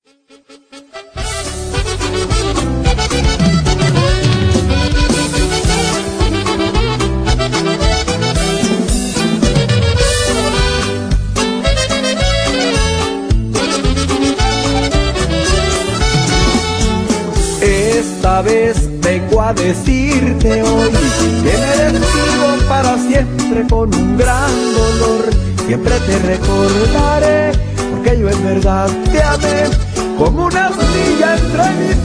Esta vez vengo a decirte hoy que me despido para siempre con un gran dolor. Siempre te recordaré porque yo en verdad te amé como una astilla entre mis